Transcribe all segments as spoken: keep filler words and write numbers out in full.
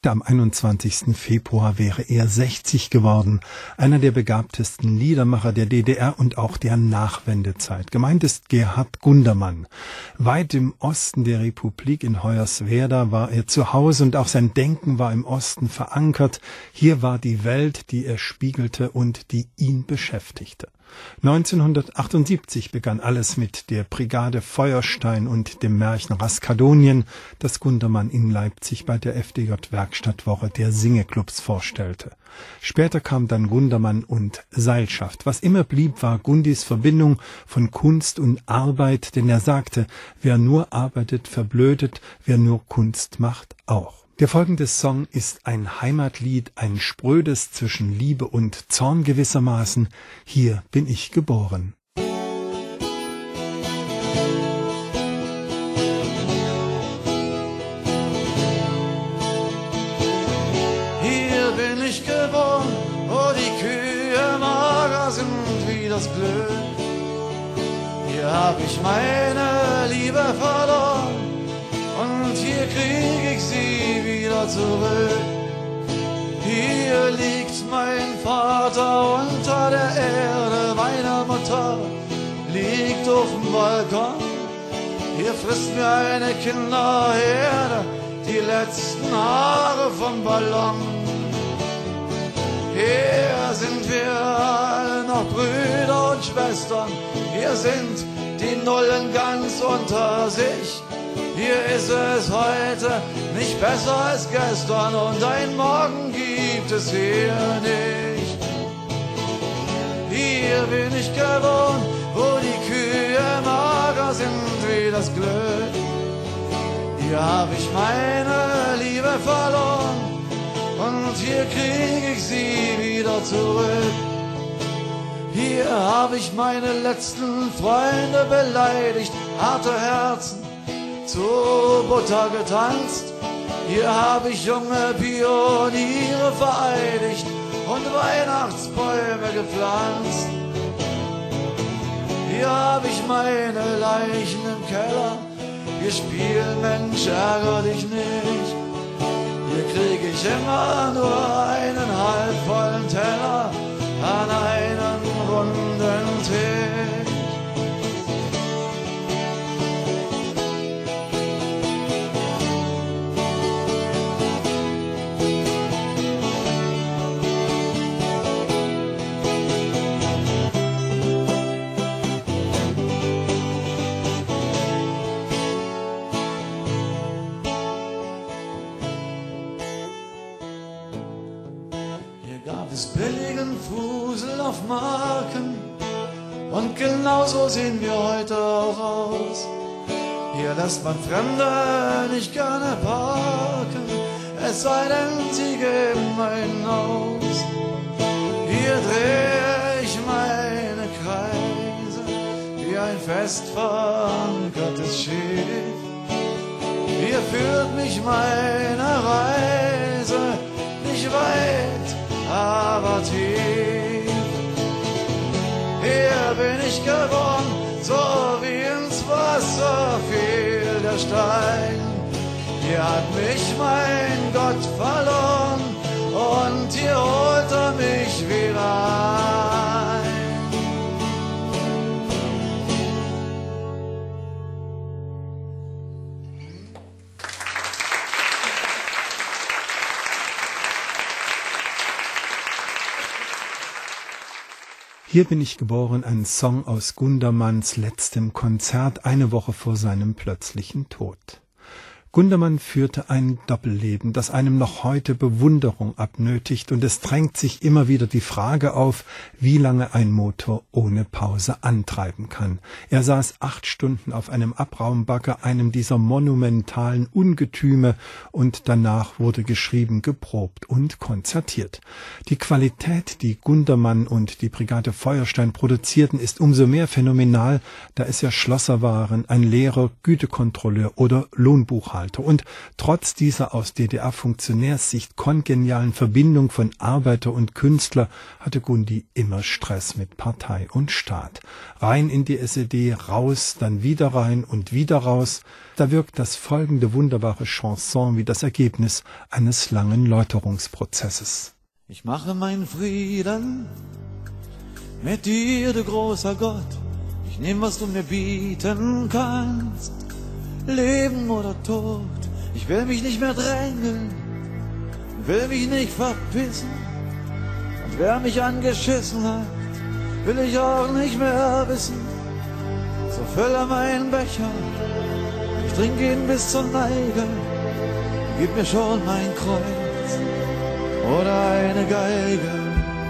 sagte, am einundzwanzigsten Februar wäre er sechzig geworden. Einer der begabtesten Liedermacher der D D R und auch der Nachwendezeit. Gemeint ist Gerhard Gundermann. Weit im Osten der Republik in Hoyerswerda war er zu Hause und auch sein Denken war im Osten verankert. Hier war die Welt, die er spiegelte und die ihn beschäftigte. neunzehnhundertachtundsiebzig begann alles mit der Brigade Feuerstein und dem Märchen Raskadonien, das Gundermann in Leipzig bei der F D J-Werkstattwoche der Singeclubs vorstellte. Später kam dann Gundermann und Seilschaft. Was immer blieb, war Gundis Verbindung von Kunst und Arbeit, denn er sagte, wer nur arbeitet, verblödet, wer nur Kunst macht, auch. Der folgende Song ist ein Heimatlied, ein sprödes zwischen Liebe und Zorn gewissermaßen. Hier bin ich geboren. Hier bin ich geboren, wo die Kühe mager sind wie das Glück. Hier hab ich meine Liebe verloren und hier krieg ich sie wieder zurück. Hier liegt mein Vater unter der Erde, meine Mutter liegt auf dem Balkon. Hier frisst mir eine Kinderherde die letzten Haare vom Ballon. Hier sind wir alle noch Brüder und Schwestern, hier sind die Nullen ganz unter sich. Hier ist es heute nicht besser als gestern und ein Morgen gibt es hier nicht. Hier bin ich geboren, wo die Kühe mager sind wie das Glück. Hier hab ich meine Liebe verloren und hier krieg ich sie wieder zurück. Hier hab ich meine letzten Freunde beleidigt, harte Herzen zu Butter getanzt. Hier hab ich junge Pioniere vereidigt und Weihnachtsbäume gepflanzt. Hier hab ich meine Leichen im Keller. Wir spielen Mensch, ärger dich nicht. Hier krieg ich immer nur einen halbvollen Teller an einem runden Tisch. Billigen Fusel auf Marken und genauso sehen wir heute auch aus. Hier lässt man Fremde nicht gerne parken, es sei denn, sie geben ein Haus. Hier dreh ich meine Kreise wie ein fest verankertes Schiff. Hier führt mich meine Reise nicht weit, aber tief. Hier bin ich geboren, so wie ins Wasser fiel der Stein. Hier hat mich mein Gott verloren und hier holt er mich wieder ein. Hier bin ich geboren, ein Song aus Gundermanns letztem Konzert, eine Woche vor seinem plötzlichen Tod. Gundermann führte ein Doppelleben, das einem noch heute Bewunderung abnötigt, und es drängt sich immer wieder die Frage auf, wie lange ein Motor ohne Pause antreiben kann. Er saß acht Stunden auf einem Abraumbagger, einem dieser monumentalen Ungetüme, und danach wurde geschrieben, geprobt und konzertiert. Die Qualität, die Gundermann und die Brigade Feuerstein produzierten, ist umso mehr phänomenal, da es ja Schlosser waren, ein Lehrer, Gütekontrolleur oder Lohnbuchhalter. Alter. Und trotz dieser aus D D R-Funktionärssicht kongenialen Verbindung von Arbeiter und Künstler hatte Gundi immer Stress mit Partei und Staat. Rein in die S E D, raus, dann wieder rein und wieder raus. Da wirkt das folgende wunderbare Chanson wie das Ergebnis eines langen Läuterungsprozesses. Ich mache meinen Frieden mit dir, du großer Gott. Ich nehm, was du mir bieten kannst, Leben oder Tod. Ich will mich nicht mehr drängeln, will mich nicht verpissen. Und wer mich angeschissen hat, will ich auch nicht mehr wissen. So fülle meinen Becher, ich trinke ihn bis zur Neige. Gib mir schon mein Kreuz oder eine Geige.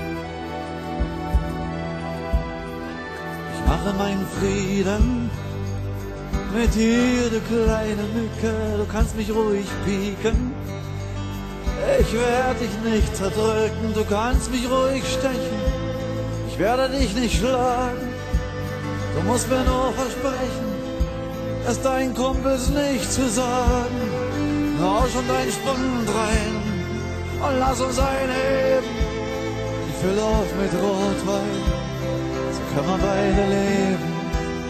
Ich mache meinen Frieden mit dir, du kleine Mücke. Du kannst mich ruhig pieken, ich werde dich nicht zerdrücken. Du kannst mich ruhig stechen, ich werde dich nicht schlagen. Du musst mir nur versprechen, es deinen Kumpels nicht zu sagen. Rausch und ein Spund rein und lass uns einheben. Ich fülle auf mit Rotwein, so können wir beide leben.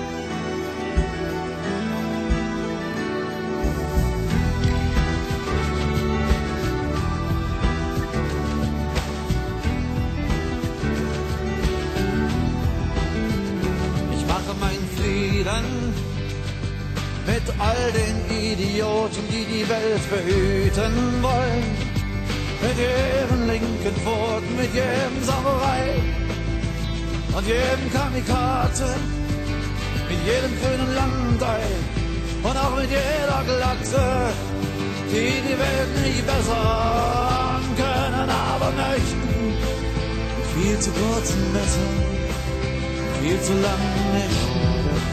Ich mache meinen Frieden mit all den Idioten, die die Welt behüten wollen. Mit ihren linken Pfoten, mit jedem Samurai und jedem Kamikaze, mit jedem grünen Landei und auch mit jeder Glatze, die die Welt nicht bessern können, aber möchten. Mit viel zu kurzen Messern, viel zu langen Nächten.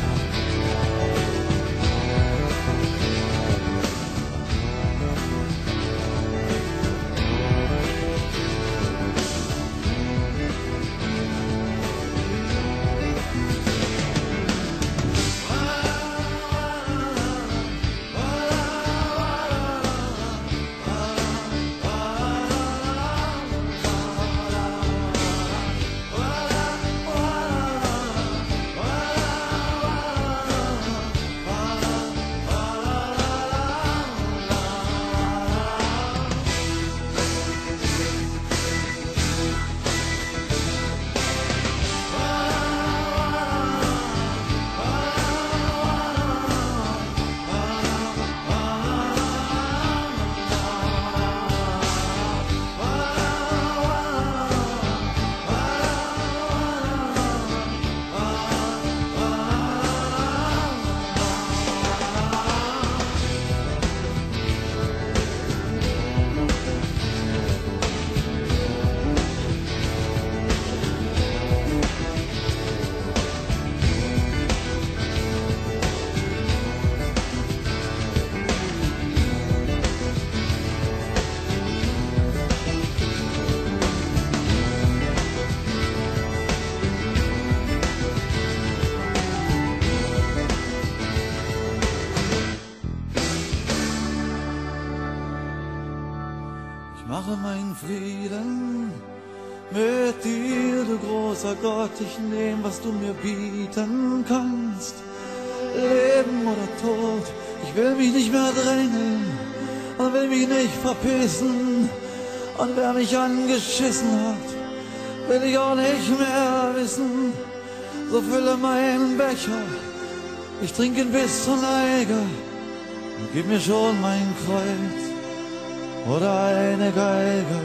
Ich mache meinen Frieden mit dir, du großer Gott. Ich nehm, was du mir bieten kannst, Leben oder Tod. Ich will mich nicht mehr drängeln und will mich nicht verpissen. Und wer mich angeschissen hat, will ich auch nicht mehr wissen. So fülle meinen Becher, ich trinke ihn bis zur Neige. Und gib mir schon mein Kreuz oder eine Geige.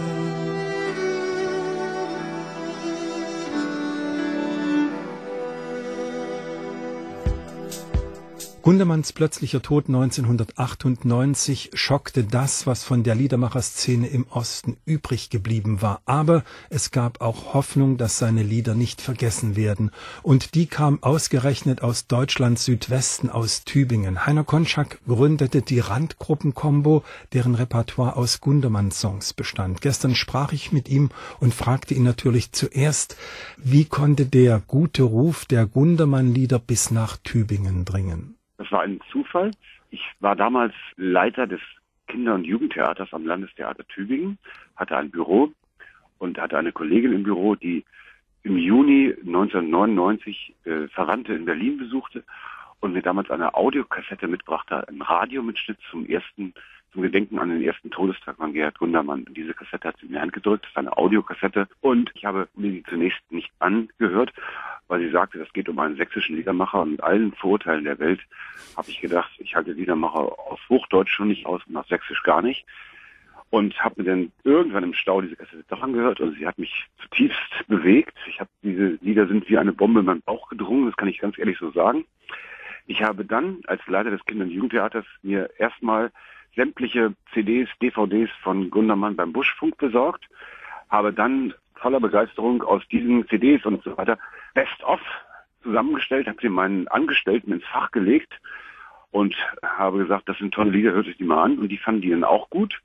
Gundermanns plötzlicher Tod neunzehnhundertachtundneunzig schockte das, was von der Liedermacherszene im Osten übrig geblieben war. Aber es gab auch Hoffnung, dass seine Lieder nicht vergessen werden. Und die kam ausgerechnet aus Deutschlands Südwesten, aus Tübingen. Heiner Konschak gründete die Randgruppen-Kombo, deren Repertoire aus Gundermann-Songs bestand. Gestern sprach ich mit ihm und fragte ihn natürlich zuerst, wie konnte der gute Ruf der Gundermann-Lieder bis nach Tübingen dringen? Das das war ein Zufall. Ich war damals Leiter des Kinder- und Jugendtheaters am Landestheater Tübingen, hatte ein Büro und hatte eine Kollegin im Büro, die im Juni neunzehnhundertneunundneunzig äh, Verwandte in Berlin besuchte und mir damals eine Audiokassette mitbrachte, einen Radiomitschnitt zum ersten, zum Gedenken an den ersten Todestag von Gerhard Gundermann. Und diese Kassette hat sie in die Hand gedrückt, das ist eine Audiokassette. Und ich habe mir die zunächst nicht angehört, weil sie sagte, das geht um einen sächsischen Liedermacher. Und mit allen Vorurteilen der Welt habe ich gedacht, ich halte Liedermacher auf Hochdeutsch schon nicht aus und auf Sächsisch gar nicht. Und habe mir dann irgendwann im Stau diese Kassette doch angehört und sie hat mich zutiefst bewegt. Ich habe diese Lieder sind wie eine Bombe in meinen Bauch gedrungen, das kann ich ganz ehrlich so sagen. Ich habe dann als Leiter des Kinder- und Jugendtheaters mir erstmal sämtliche C Ds, D V Ds von Gundermann beim Buschfunk besorgt, habe dann voller Begeisterung aus diesen C Ds und so weiter Best-of zusammengestellt, habe sie meinen Angestellten ins Fach gelegt und habe gesagt, das sind tolle Lieder, hört euch die mal an, und die fanden die dann auch gut.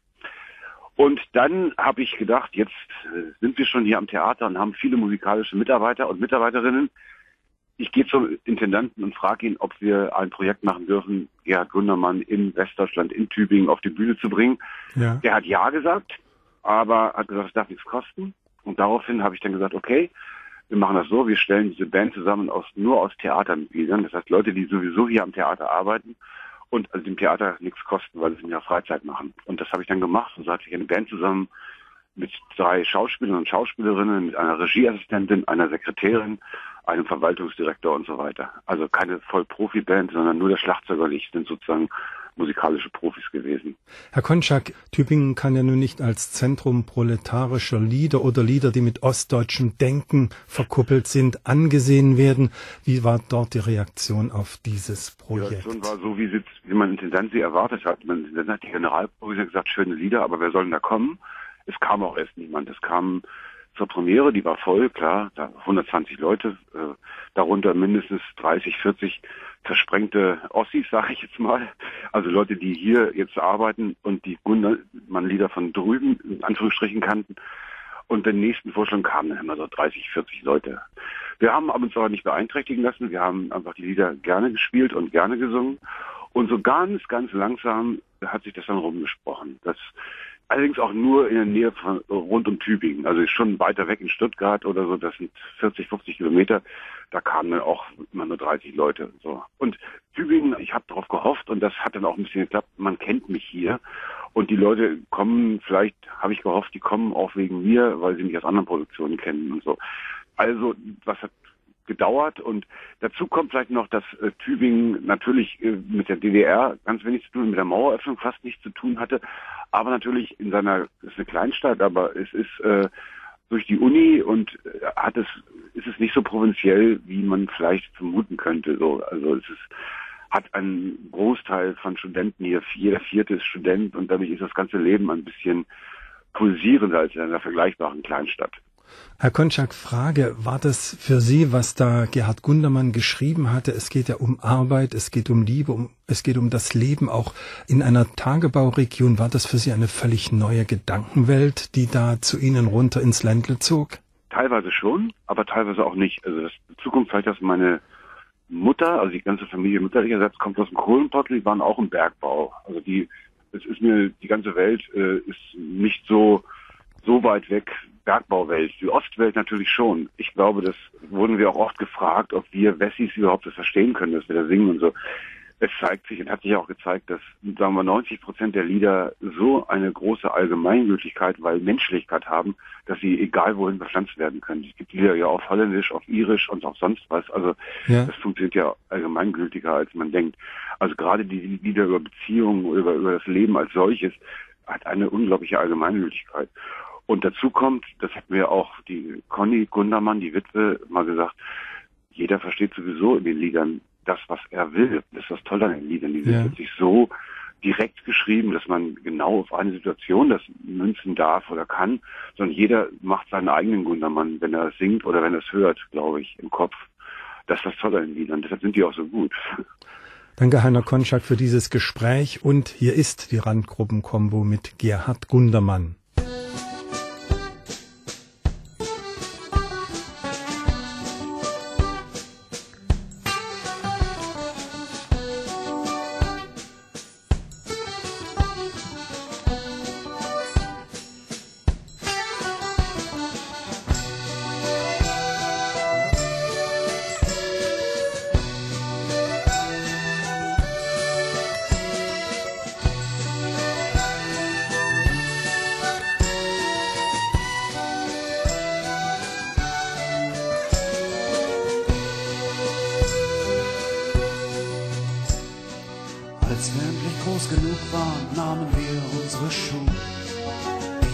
Und dann habe ich gedacht, jetzt sind wir schon hier am Theater und haben viele musikalische Mitarbeiter und Mitarbeiterinnen. Ich gehe zum Intendanten und frage ihn, ob wir ein Projekt machen dürfen, Gerhard Gundermann in Westdeutschland, in Tübingen auf die Bühne zu bringen. Ja. Der hat ja gesagt, aber hat gesagt, es darf nichts kosten. Und daraufhin habe ich dann gesagt, okay, wir machen das so, wir stellen diese Band zusammen aus nur aus Theatermitgliedern. Das heißt Leute, die sowieso hier am Theater arbeiten und also dem Theater nichts kosten, weil sie in ihrer Freizeit machen. Und das habe ich dann gemacht. Und so hatte ich eine Band zusammen mit drei Schauspielern und Schauspielerinnen, mit einer Regieassistentin, einer Sekretärin, einem Verwaltungsdirektor und so weiter. Also keine Vollprofi-Band, sondern nur der Schlagzeuger und ich sind sozusagen musikalische Profis gewesen. Herr Konczak, Tübingen kann ja nun nicht als Zentrum proletarischer Lieder oder Lieder, die mit ostdeutschem Denken verkuppelt sind, angesehen werden. Wie war dort die Reaktion auf dieses Projekt? Die Reaktion war so, wie, sie, wie mein Intendant sie erwartet hat. Mein Intendant hat die Generalprovisor gesagt, schöne Lieder, aber wer soll denn da kommen? Es kam auch erst niemand. Es kam zur Premiere, die war voll, klar, da hundertzwanzig Leute, äh, darunter mindestens dreißig, vierzig versprengte Ossis, sage ich jetzt mal. Also Leute, die hier jetzt arbeiten und die Gundermann-Lieder von drüben in Anführungsstrichen kannten. Und den nächsten Vorschlag kamen dann immer so dreißig, vierzig Leute. Wir haben uns aber nicht beeinträchtigen lassen. Wir haben einfach die Lieder gerne gespielt und gerne gesungen. Und so ganz, ganz langsam hat sich das dann rumgesprochen. Das allerdings auch nur in der Nähe von rund um Tübingen, also schon weiter weg in Stuttgart oder so, das sind vierzig, fünfzig Kilometer, da kamen dann auch immer nur dreißig Leute. So. Und Tübingen, ich habe darauf gehofft und das hat dann auch ein bisschen geklappt, man kennt mich hier und die Leute kommen, vielleicht habe ich gehofft, die kommen auch wegen mir, weil sie mich aus anderen Produktionen kennen und so. Also, was hat gedauert und dazu kommt vielleicht noch, dass äh, Tübingen natürlich äh, mit der D D R ganz wenig zu tun, mit der Maueröffnung fast nichts zu tun hatte, aber natürlich in seiner, es ist eine Kleinstadt, aber es ist äh, durch die Uni und äh, hat es, ist es nicht so provinziell, wie man vielleicht vermuten könnte. So, also es ist, hat einen Großteil von Studenten hier, jeder vierte ist Student und dadurch ist das ganze Leben ein bisschen pulsierender als in einer vergleichbaren Kleinstadt. Herr Konczak, Frage, war das für Sie, was da Gerhard Gundermann geschrieben hatte? Es geht ja um Arbeit, es geht um Liebe, um, es geht um das Leben auch in einer Tagebauregion. War das für Sie eine völlig neue Gedankenwelt, die da zu Ihnen runter ins Ländle zog? Teilweise schon, aber teilweise auch nicht. Also das in Zukunft vielleicht, dass meine Mutter, also die ganze Familie mütterlicherseits kommt aus dem Kohlenpott, die waren auch im Bergbau. Also die, es ist mir, die ganze Welt äh, ist nicht so, so weit weg, Bergbauwelt, die Ostwelt natürlich schon. Ich glaube, das wurden wir auch oft gefragt, ob wir Wessis überhaupt das verstehen können, dass wir da singen und so. Es zeigt sich und hat sich auch gezeigt, dass, sagen wir, neunzig Prozent der Lieder so eine große Allgemeingültigkeit, weil Menschlichkeit haben, dass sie egal wohin verpflanzt werden können. Es gibt Lieder ja auf Holländisch, auf Irisch und auf sonst was. Also ja. Das funktioniert ja allgemeingültiger, als man denkt. Also gerade die Lieder über Beziehungen, über, über das Leben als solches, hat eine unglaubliche Allgemeingültigkeit. Und dazu kommt, das hat mir auch die Conny Gundermann, die Witwe, mal gesagt, jeder versteht sowieso in den Liedern das, was er will. Das ist das Tolle an den Liedern. Die sind ja. wirklich so direkt geschrieben, dass man genau auf eine Situation das münzen darf oder kann, sondern jeder macht seinen eigenen Gundermann, wenn er es singt oder wenn er es hört, glaube ich, im Kopf. Das ist das Tolle an den Liedern. Deshalb sind die auch so gut. Danke, Heiner Konczak, für dieses Gespräch. Und hier ist die Randgruppen-Kombo mit Gerhard Gundermann.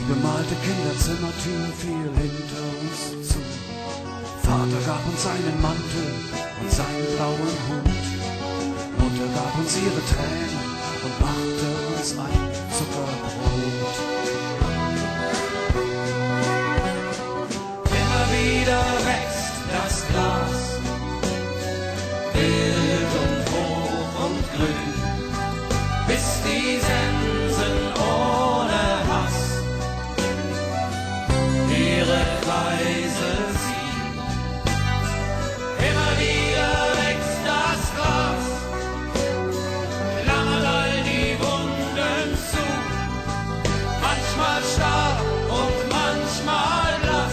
bemalte Kinderzimmertür fiel hinter uns zu. Vater gab uns seinen Mantel und seinen blauen Hut. Mutter gab uns ihre Tränen und machte uns ein Zuckerbrot. Immer wieder wächst das Gras, wild und hoch und grün, bis die Sensen ohne Hass ihre Kreise ziehen. Immer wieder wächst das Gras, klammert all die Wunden zu, manchmal stark und manchmal blass,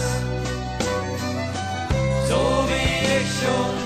so wie ich und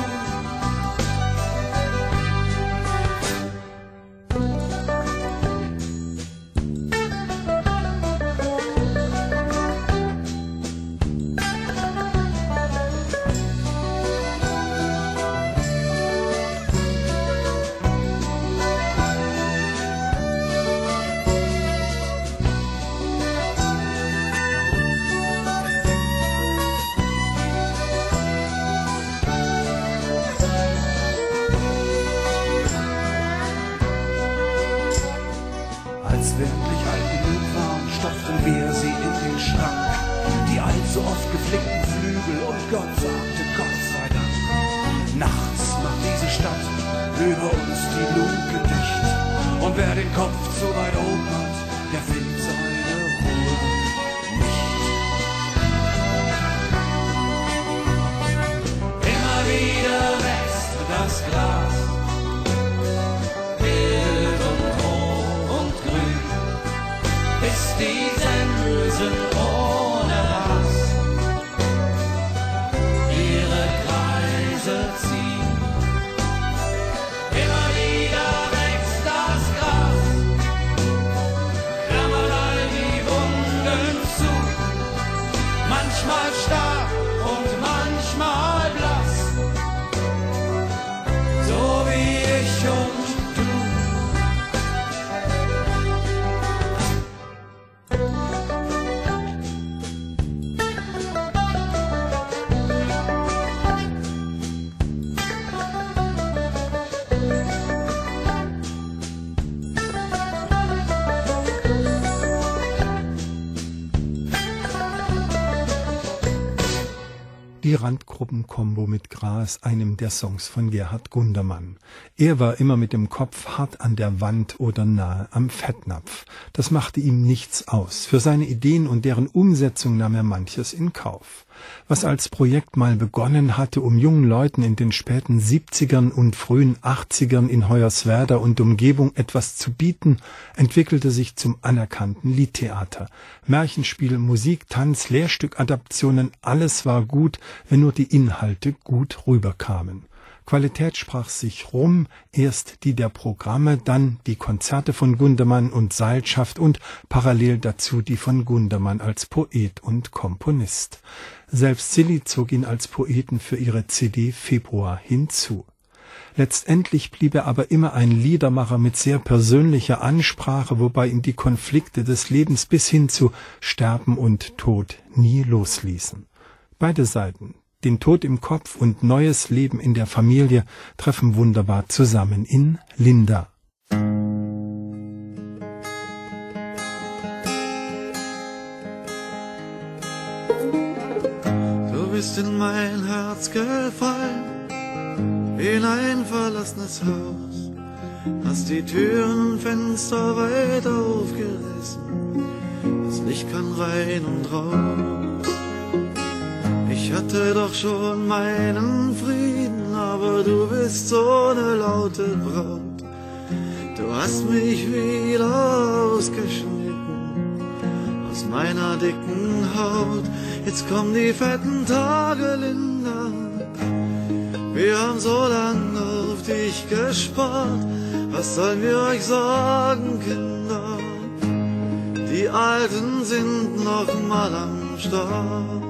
als wir endlich alt genug waren, stopften wir sie in den Schrank. Die allzu oft geflickten Flügel und Gott sagte Gott sei Dank. Nachts macht diese Stadt über uns die Luke dicht. Und wer den Kopf zu weit oben hat, der findet seine Ruhe nicht. Immer wieder wächst das Gras, bis die Sensen ohne Hass ihre Kreise ziehen. Immer wieder wächst das Gras, klammert all die Wunden zu, manchmal stark und manchmal blass, so wie ich und Die Randgruppen-Kombo mit Gras, einem der Songs von Gerhard Gundermann. Er war immer mit dem Kopf hart an der Wand oder nahe am Fettnapf. Das machte ihm nichts aus. Für seine Ideen und deren Umsetzung nahm er manches in Kauf. Was als Projekt mal begonnen hatte, um jungen Leuten in den späten siebzigern und frühen achtzigern in Hoyerswerda und Umgebung etwas zu bieten, entwickelte sich zum anerkannten Liedtheater. Märchenspiel, Musik, Tanz, Lehrstückadaptionen, alles war gut, wenn nur die Inhalte gut rüberkamen. Qualität sprach sich rum, erst die der Programme, dann die Konzerte von Gundermann und Seilschaft und parallel dazu die von Gundermann als Poet und Komponist. Selbst Silly zog ihn als Poeten für ihre C D Februar hinzu. Letztendlich blieb er aber immer ein Liedermacher mit sehr persönlicher Ansprache, wobei ihn die Konflikte des Lebens bis hin zu Sterben und Tod nie losließen. Beide Seiten, den Tod im Kopf und neues Leben in der Familie, treffen wunderbar zusammen in Linda. Du bist in mein Herz gefallen, wie in ein verlassenes Haus, hast die Türen und Fenster weit aufgerissen, das Licht kann rein und raus. Ich hatte doch schon meinen Frieden, aber du bist so eine laute Braut. Du hast mich wieder ausgeschnitten aus meiner dicken Haut. Jetzt kommen die fetten Tage, Linda. Wir haben so lange auf dich gespart. Was sollen wir euch sagen, Kinder? Die Alten sind noch mal am Start.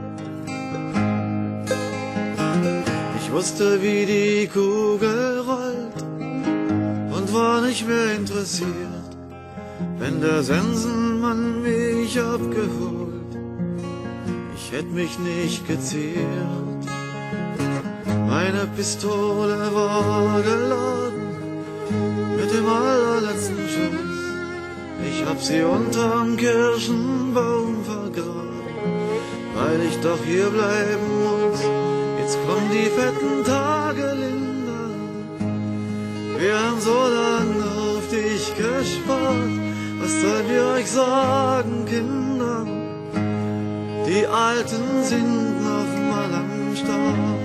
Ich wusste, wie die Kugel rollt und war nicht mehr interessiert. wenn der Sensenmann mich abgeholt, ich hätt mich nicht geziert. Meine Pistole war geladen mit dem allerletzten Schuss. Ich hab sie unterm Kirschenbaum vergraben, weil ich doch hier bleiben muss. Jetzt kommen die fetten Tage, Linda. Wir haben so lange auf dich gespart. Was sollen wir euch sagen, Kinder? Die Alten sind noch mal am Start.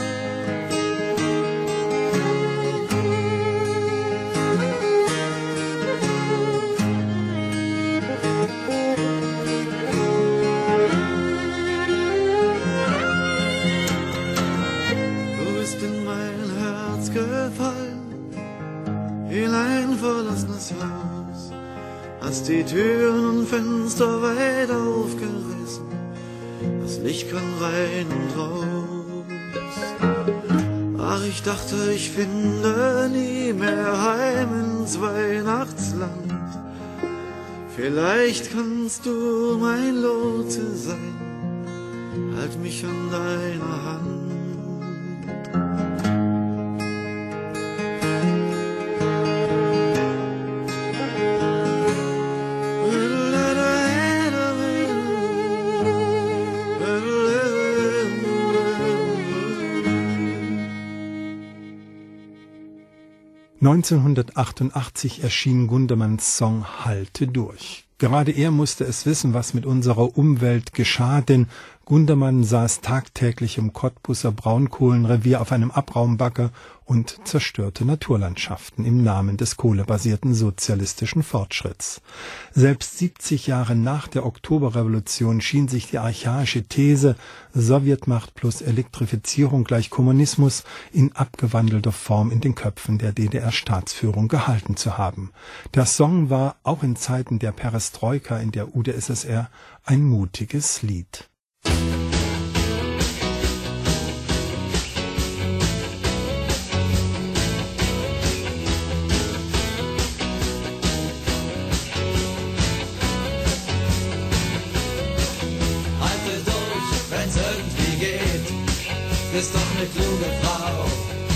Haus, hast die Türen und Fenster weit aufgerissen, das Licht kann rein und raus. Ach, ich dachte, ich finde nie mehr heim ins Weihnachtsland. Vielleicht kannst du mein Lotse sein, halt mich an deiner Hand. neunzehnhundertachtundachtzig erschien Gundermanns Song »Halte durch«. Gerade er musste es wissen, was mit unserer Umwelt geschah, denn Gundermann saß tagtäglich im Cottbuser Braunkohlenrevier auf einem Abraumbagger und zerstörte Naturlandschaften im Namen des kohlebasierten sozialistischen Fortschritts. Selbst siebzig Jahre nach der Oktoberrevolution schien sich die archaische These Sowjetmacht plus Elektrifizierung gleich Kommunismus in abgewandelter Form in den Köpfen der D D R-Staatsführung gehalten zu haben. Der Song war auch in Zeiten der Perestroika in der U d S S R ein mutiges Lied. Bist doch eine kluge Frau,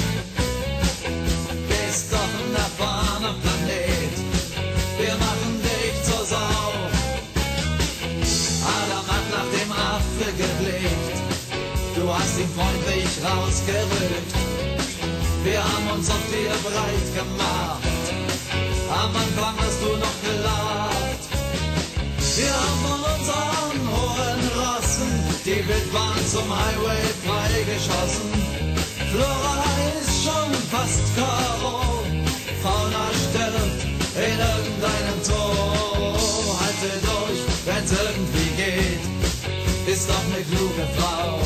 bist doch ein erfahrener Planet, wir machen dich zur Sau. Adam hat nach dem Affe geblickt, du hast ihn freundlich rausgerückt. Wir haben uns auf dir breit gemacht, am Anfang hast du noch gelacht. Wir haben von unseren hohen Rossen die Wildbahn zum Highway freigeschossen. Flora ist schon fast K O, Fauna stirbt in irgendeinem Zoo. Halte durch, wenn's irgendwie geht, bist doch ne kluge Frau.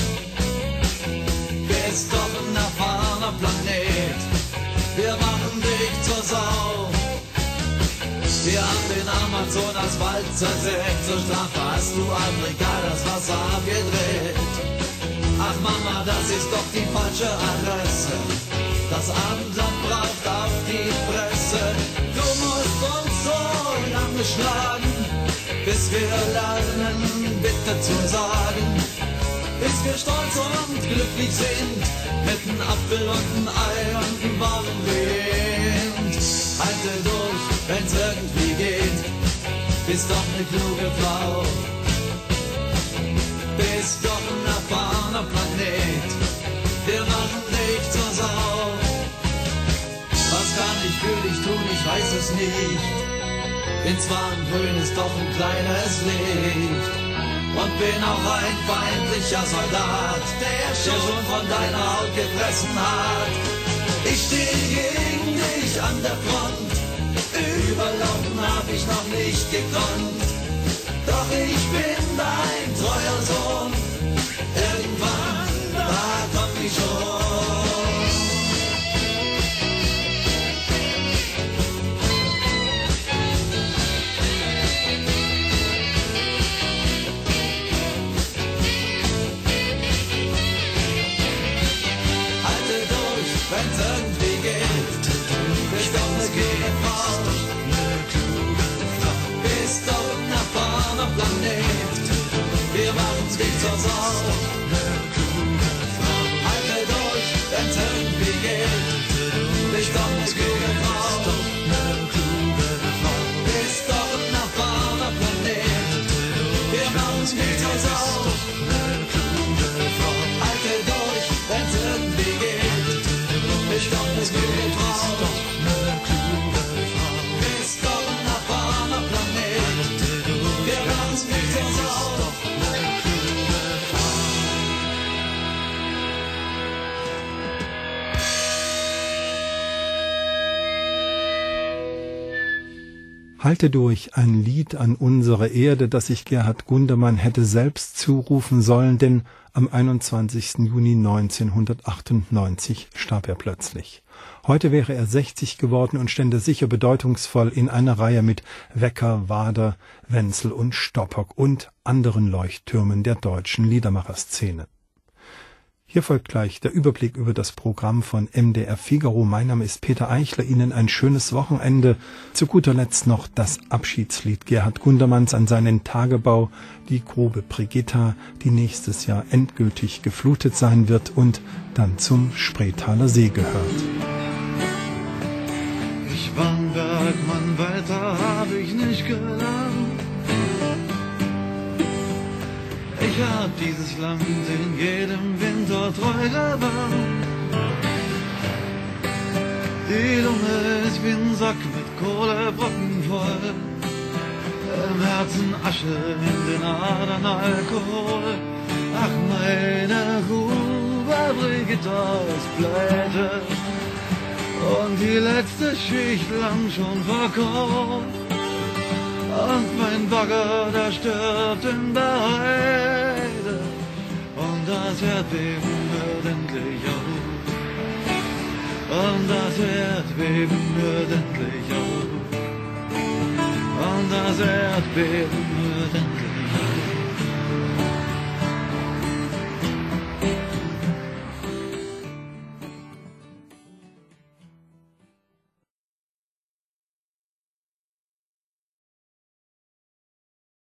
Bist doch ein erfahrener Planet, wir machen dich zur Sau. Wir haben den Amazonas Wald zersägt, zur Strafe hast du Afrika das Wasser abgedreht. Ach Mama, das ist doch die falsche Adresse, das Abendland braucht auf die Fresse. Du musst uns so lange schlagen, bis wir lernen, bitte zu sagen. Bis wir stolz und glücklich sind, mit einem Apfel und einem Ei und einem warmen Wind. Halte durch, wenn's irgendwie geht, bist doch ne kluge Frau. Bist doch ein erfahrener Planet, wir machen dich zur Sau. Was kann ich für dich tun, ich weiß es nicht. Bin zwar ein grünes, doch ein kleines Licht. Und bin auch ein feindlicher Soldat, der schon von deiner Haut gefressen hat. Ich stehe gegen dich an der Front, überlaufen hab ich noch nicht gekonnt. Doch ich bin dein treuer Sohn, irgendwann, da komm ich schon. Wenn's irgendwie geht, bist doch ne kluge Frau. nicht zur Sau. Halte durch, wenn's irgendwie geht. Nicht doch nicht kluge Frau. Bist doch ein erfahrener Planet. Wir machen's nicht zur Sau. Halte durch, wenn's irgendwie geht. Nicht doch nicht kluge Frau. Bist doch ein erfahrener Planet. Wir machen's nicht zur Sau. Halte durch, ein Lied an unsere Erde, das sich Gerhard Gundermann hätte selbst zurufen sollen, denn am einundzwanzigsten Juni neunzehnhundertachtundneunzig starb er plötzlich. Heute wäre er sechzig geworden und stände sicher bedeutungsvoll in einer Reihe mit Wecker, Wader, Wenzel und Stoppock und anderen Leuchttürmen der deutschen Liedermacherszene. Hier folgt gleich der Überblick über das Programm von M D R Figaro. Mein Name ist Peter Eichler. Ihnen ein schönes Wochenende. Zu guter Letzt noch das Abschiedslied Gerhard Gundermanns an seinen Tagebau, die Grobe Brigitta, die nächstes Jahr endgültig geflutet sein wird und dann zum Spreetaler See gehört. Ich war ein Bergmann, weiter hab ich nicht gelernt. Ich hab dieses Land in jedem Winter treu gewandt. Die Lunge ist wie ein Sack mit Kohlebrocken voll. Im Herzen Asche, in den Adern Alkohol. Ach, meine Grube Brigitta ist pleite und die letzte Schicht lang schon verkauft. Und mein Bagger, der stirbt in der Heide. Und das Erdbeben hört endlich auf. Und das Erdbeben hört endlich auf. Und das Erdbeben hört endlich auf.